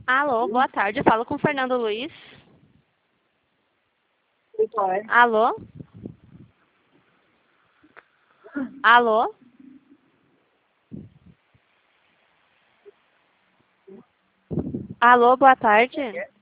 Alô, boa tarde. Eu falo com o Fernando Luiz. Alô? Alô? Alô, boa tarde.